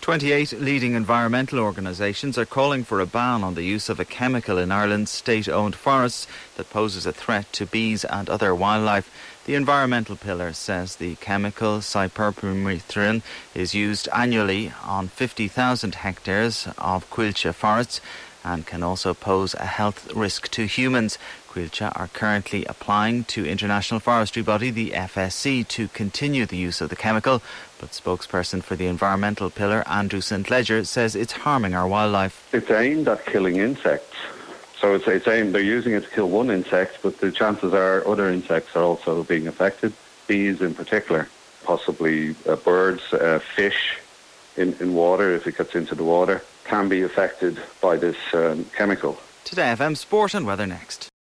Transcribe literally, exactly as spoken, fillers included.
twenty-eight leading environmental organisations are calling for a ban on the use of a chemical in Ireland's state-owned forests that poses a threat to bees and other wildlife. The environmental pillar says the chemical cypermethrin is used annually on fifty thousand hectares of Cuilcha forests and can also pose a health risk to humans. Cuilcha are currently applying to international forestry body, the F S C, to continue the use of the chemical, but spokesperson for the environmental pillar, Andrew Saint Ledger, says it's harming our wildlife. It's aimed at killing insects. So it's, it's aimed, they're using it to kill one insect, but the chances are other insects are also being affected, bees in particular, possibly uh, birds, uh, fish in, in water, if it gets into the water, can be affected by this um, chemical. Today F M Sport and Weather next.